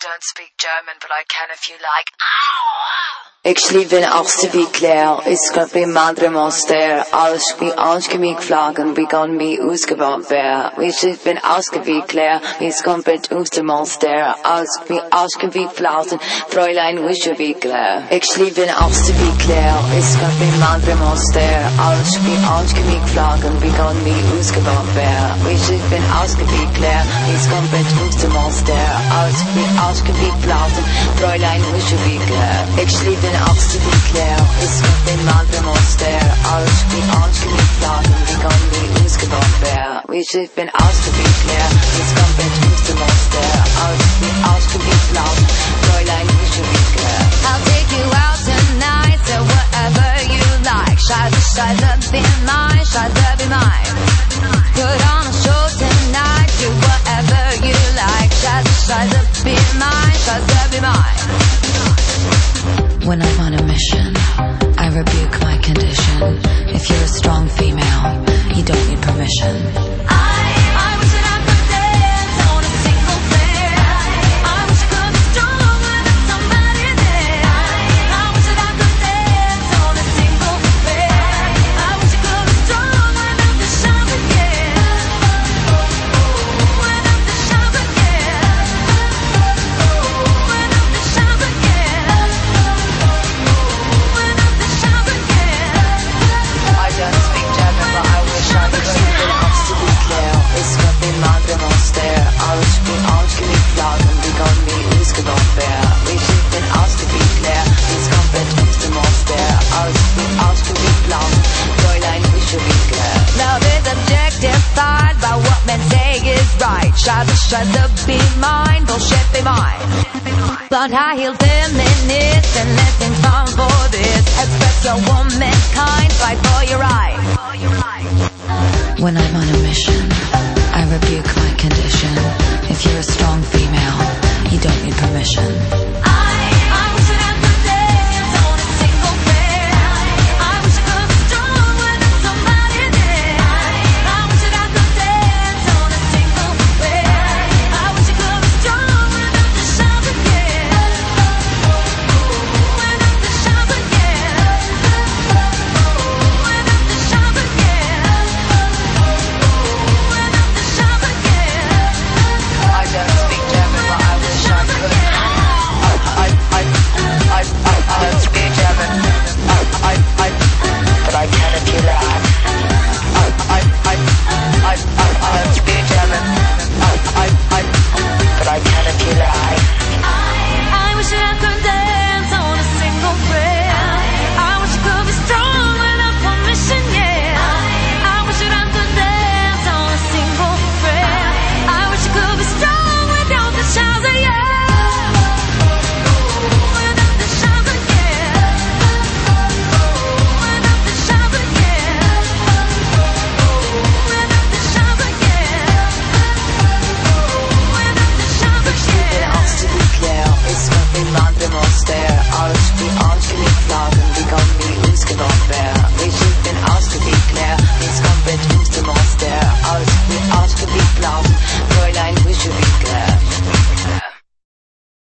don't speak German, but I can if you like. Ik schlief in achtste wie Claire, ik skrev bij Madre Monster, als wie aanschemiek vlagen, begon wie uitgebouwd weer. Ik schlief in achtste wie Claire, ik skrev bij Oestermonster, als wie aanschemiek vlagen, Fräulein wische wie Claire. Ik schlief in achtste wie Claire, ik skrev bij Madre Monster, als wie aanschemiek vlagen, begon wie uitgebouwd weer. Ik schlief in achtste wie Claire, ik skrev bij Oestermonster, als wie aanschemiek vlagen, Fräulein wische wie Claire. Ik schlief in achtste wie Claire, ik skrev bij Madre Monster, als wie aanschemiek vlagen, begon wie uitgebouwd weer. Ik schlief in achtste wie Claire, ik skrev bij Oestermonster, als wie aanschemiek vlagen, Fräulein wische wie Claire. I'll take you out tonight, so whatever you like. Scheiße, be mine, Scheiße, be mine. Put on a show tonight, do whatever you like. Scheiße, be mine, Scheiße, be mine. When I'm on a mission, I rebuke my condition. If you're a strong female, you don't need permission. I wish that I could dance on a single bed. I wish I could be strong without somebody there. I wish that I could dance on a single bed. I wish I could be strong without the shock again. Without the shock again. Without the shock again. Without the shock again. I don't speak German, but I wish I could. Ik ben absoluut Claire, ik skrev bij Madre Monster, als wie aanschemiek vlagen, begon wie uitgebouwd weer. Ik schlief in achtste wie Claire, ik skrev bij Oestermonster, als wie aanschemiek vlagen, Fräulein wische wie Claire. Love is objectified by what men say is right. Scheiße, be mine, bullshit, be mine. Blonde high-heeled feminists and letting fun for this. Espresso womankind, fight for your right. When I'm on a mission, I rebuke my condition. If you're a strong female,